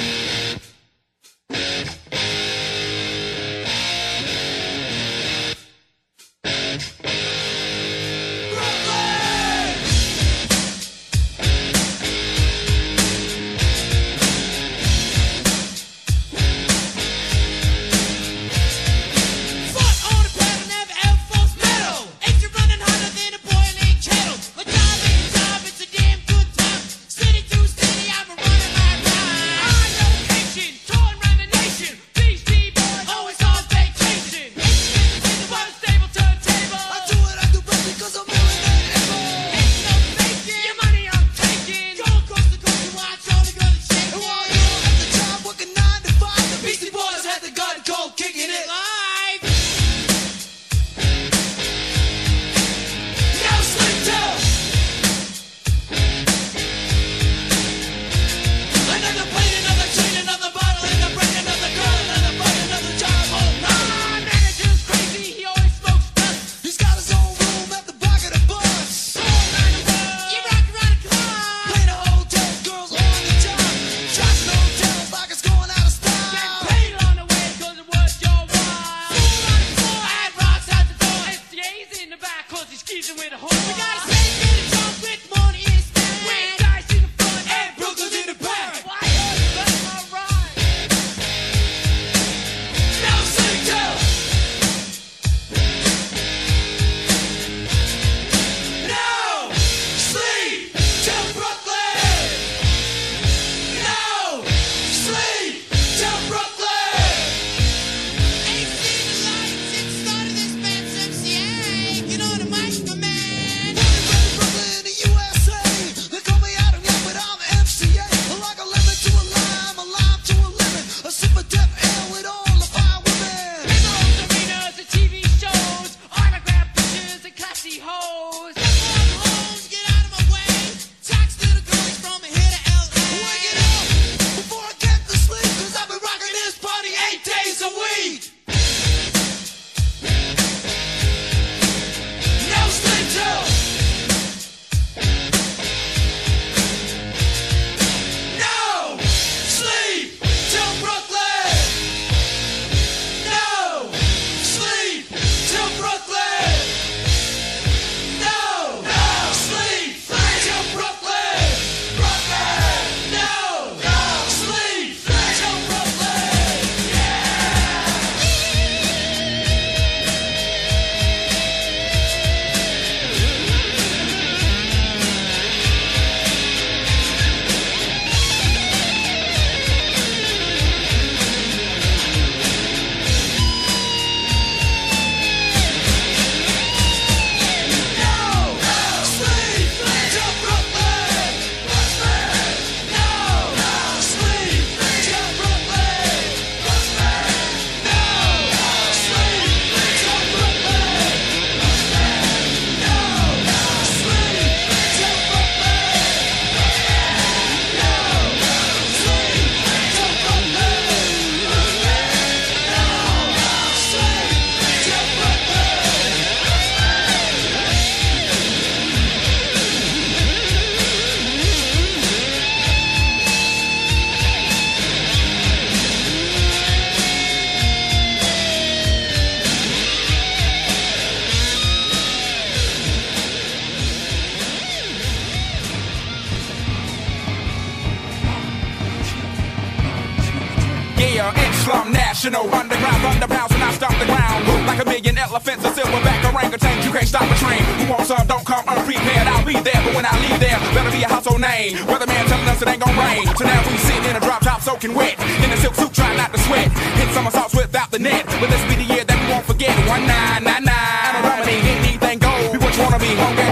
Slum national, underground, underground, when I stomp the ground. Like a million elephants, a silverback orangutan, you can't stop a train. Who wants some, don't come unprepared, I'll be there. But when I leave there, better be a household name. Weatherman telling us it ain't gon' rain. So now we sitting in a drop top soaking wet. In a silk suit, trying not to sweat. Hit somersaults without the net. But this be the year that we won't forget. One nine nine nine. And a dominate, anything goes. Be what you wanna be, won't get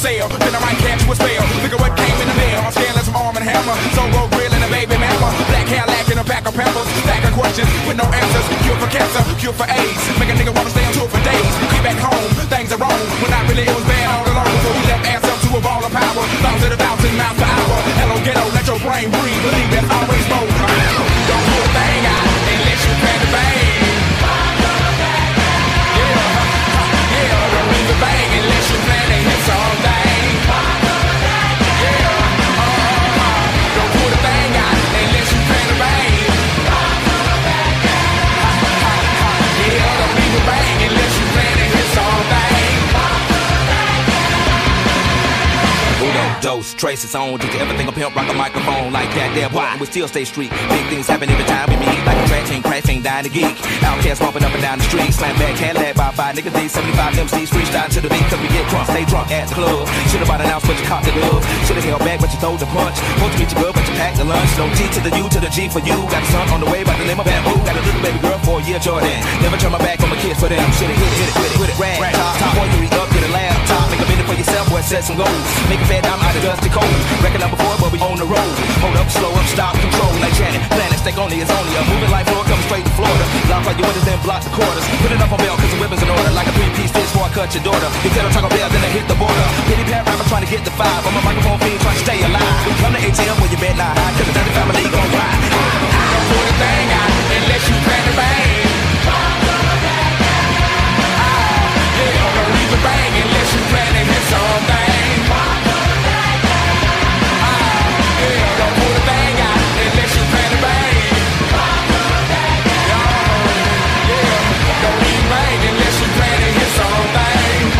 sale. Then I might catch you a spell. Look at what came in the mail. I'm scaling some arm and hammer. Solo grill and a baby mama. Black hair lacking a pack of peppers. Stack of questions with no answers. Cure for cancer, cure for AIDS. Make a nigga wanna stay on tour for days. Get back home, things are wrong. When not really, it was bad all along. Before we left ass up to a ball of power. Thousands of a thousand miles per hour. Hello ghetto, let your brain breathe. Believe there's always more. Don't pull a thing out unless you plan to bang. Bang unless you plan to hit something. Yeah, uh-huh. Don't put a thing out unless you plan to bang. Yeah, don't leave a bang unless you plan to hit something. Dose, traces on, do everything a pimp, rock a microphone like that. There, why? We still stay street. Big things happen every time we meet. Like a track team, crash ain't dying to geek. Outcast bumping up and down the street. Slam back, Cadillac by five niggas. D seventy-five M Cs freestyle to the beat. Cause we get crunk, stay drunk at the club. Should've bought an ounce, but you caught the glove. Should've held back, but you throw the punch. Supposed to meet you good, but you packed the lunch. No T to the U to the G for you. Got a son on the way, by the name of Bamboo. Got a little baby girl for a year, Jordan. Never turn my back on my kids for them. Should've hit it, hit it, hit it, hit it. Rag, top, top, point three up, get a laptop. Make a minute for yourself, boy, set some goals. Make a fat, I'm out of dusty cold. Record number four, but we on the road. Hold up, slow up, stop, control. Like Janet, planet, stake only is only a moving like floor, coming straight to Florida. Lock all your windows, then block the quarters. Put it up on bail, cause the weapons in order. Like a three-piece fish before I cut your daughter. You tell them Taco Bell, then they hit the border. Pity pat rapper trying to get the five. I'm a microphone fiend trying to stay alive. We come to A T M where you bet not high, cause the dirty family gon' ride. Don't put a thing out unless you plan to bang. Yeah, don't leave a bang unless you plan to hit something. Don't put a thing out unless you plan to bang. Yeah, don't leave bang unless you plan to hit something.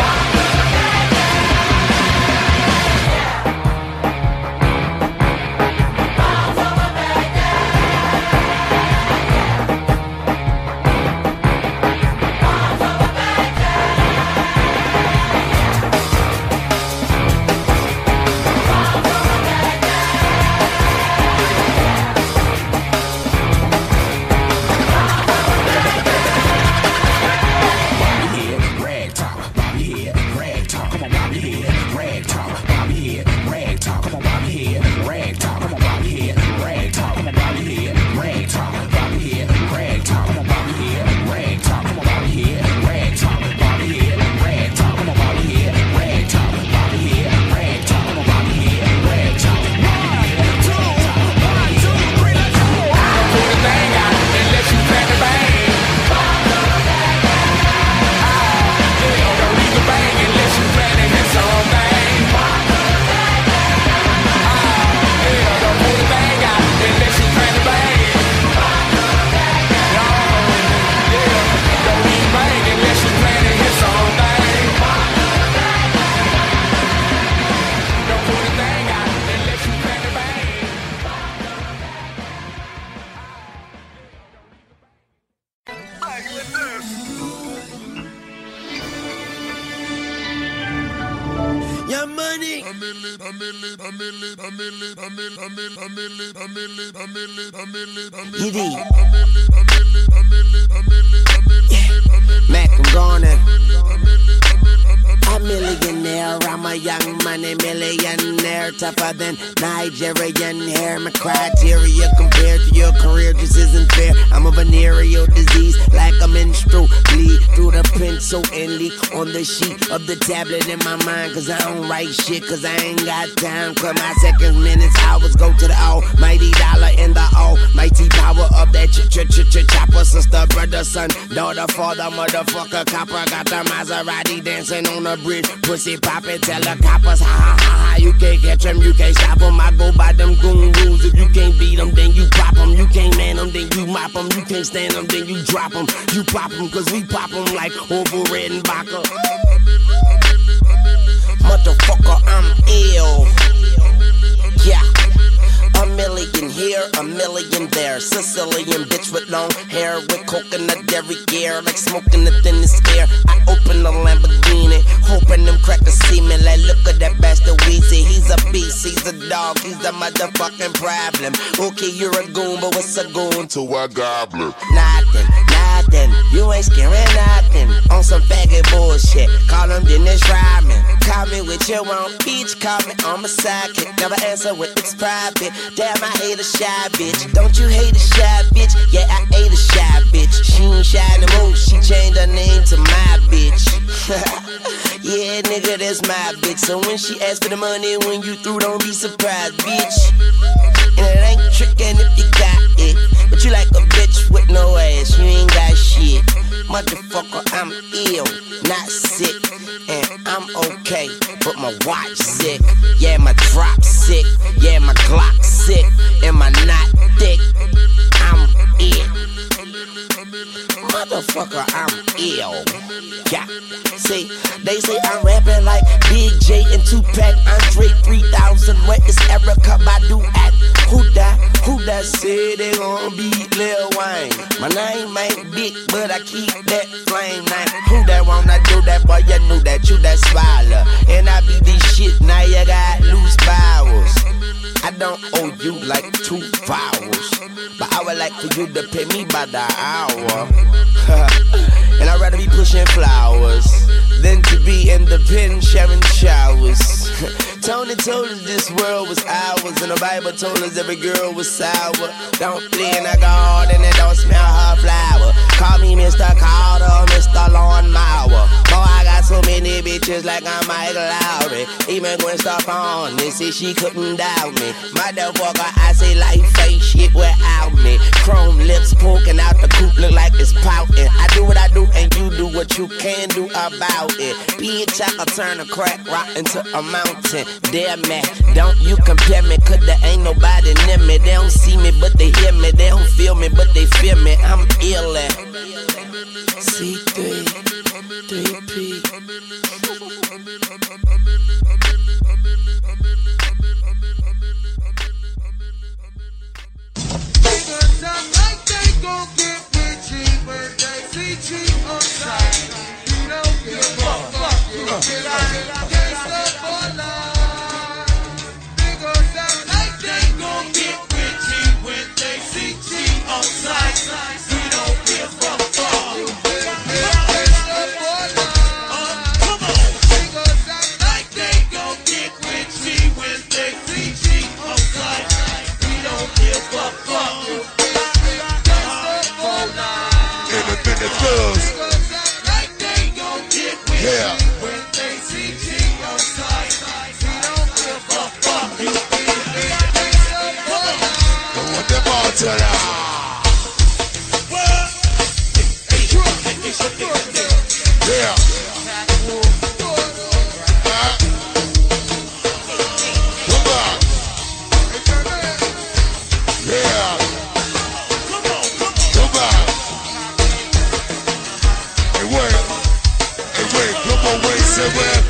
Mac, I'm gone. A millionaire, I'm a young money millionaire, tougher than Nigerian hair. My criteria compared to your career just isn't fair. I'm a venereal disease, like a menstrual bleed through the pencil and leak on the sheet of the tablet in my mind. Cause I don't write shit, cause I ain't got time. Cause my seconds, minutes, hours go to the almighty dollar and the almighty power of that ch-ch-ch-chopper. Sister, brother, son, daughter, father, motherfucker, copper. Got the Maserati dancing on the bridge, pussy poppin', tell the coppers, ha ha ha ha. You can't catch them, you can't stop them. I go by them goon rules. If you can't beat them, then you pop them. You can't man them, then you mop them. You can't stand them, then you drop them. You pop them, cause we pop them like Orville Redenbacher. Motherfucker, I'm ill. Yeah. A million here, a million there. Sicilian bitch with long hair, with coconut dairy gear, like smoking the thinnest air. I open the Lamborghini, hoping them crackers see me. Like, look at that bastard Weezy, he's a beast. he's a dog, he's a motherfucking problem. Okay, you're a goon, but what's a goon to a goblin? Nothing, nothing, you ain't scaring nothing. On some faggot bullshit, call him Dennis Rodman. Call me with your own bitch, call me on my sidekick. Never answer when it's private. Damn, I hate a shy bitch. Don't you hate a shy bitch? Yeah, I hate a shy bitch. She ain't shy no more, she changed her name to my bitch. Yeah, nigga, that's my bitch. So when she asks for the money, when you through, don't be surprised, bitch. And it ain't trickin' if you got it, but you like a bitch with no ass, you ain't got shit. Motherfucker, I'm ill, not sick, and I'm okay, but my watch sick. Yeah, my drop sick, yeah, my Glock sick, and my knot thick. I'm ill. Motherfucker, I'm ill. Yeah, see, they say I'm rapping like Big J and Tupac, Andre three thousand. Where is Erykah Badu at? Who that? Who that said they gon' beat Lil Wayne? My name ain't big, but I keep that flame name. Who that wanna do that? Boy, you knew that, you that swallow. And I be this shit, now you got loose powers. I don't owe you like two vowels, but I would like for you to pay me by the hour. And I'd rather be pushing flowers than to be in the pen sharing showers. Tony told us this world was ours, and the Bible told us every girl was sour. Don't play in the garden and don't smell her flower. Call me Mister Carter, Mister Lawn Mower. Boy, I got so many bitches like I'm Michael Lowry. Even Gwen Stefani, they say she couldn't doubt me. Motherfucker, I say life ain't shit without me. Chrome lips poking out the coop, look like it's pouting. I do what I do and you do what you can do about it. Bitch, I can turn a crack rock into a mountain. Damn man, don't you compare me, cause there ain't nobody near me. They don't see me, but they hear me. They don't feel me, but they feel me. I'm ill at C three, three P. Yeah. What the bartender? Yeah. Come on. Yeah. Come on. Hey, wait. Hey, wait. Come on, wait. Say where?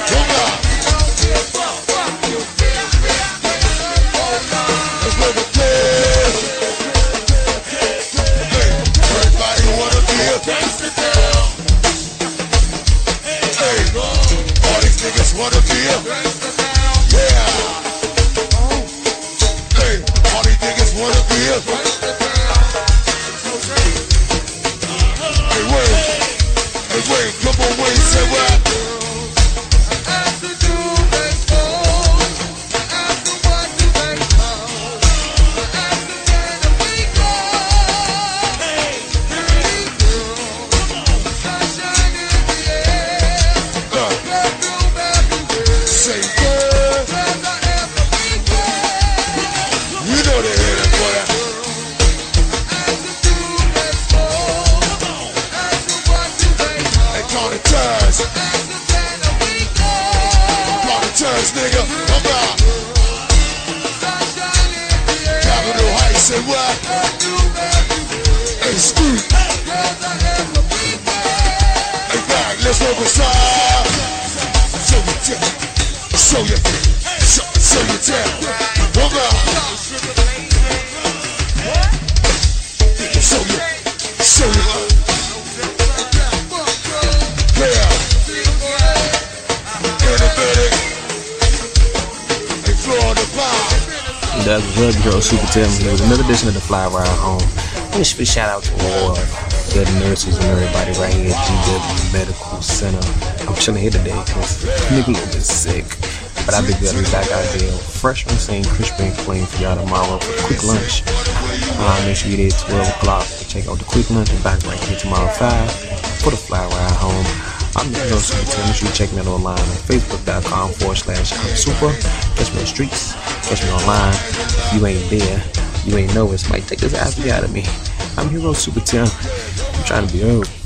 That was Hero Super Tim. It was another edition of the Fly Ride Home. Let me shout out to all the nurses and everybody right here at G W Medical Center. I'm chilling here today because I'm a little bit sick. But I'll be good. I'll be back out there fresh on Saint Crispy and Clean for y'all tomorrow for quick lunch. Uh, make sure you're there at twelve o'clock to check out the quick lunch and back right here tomorrow at five for the Fly Ride Home. I'm Hero Super Tim. Make sure you're checking that online at facebook.com forward slash I'm Super. Catch me on the streets. Catch me online. If you ain't there, you ain't know it. Might take this ass out of me. I'm Hero Super Tim. I'm trying to be old.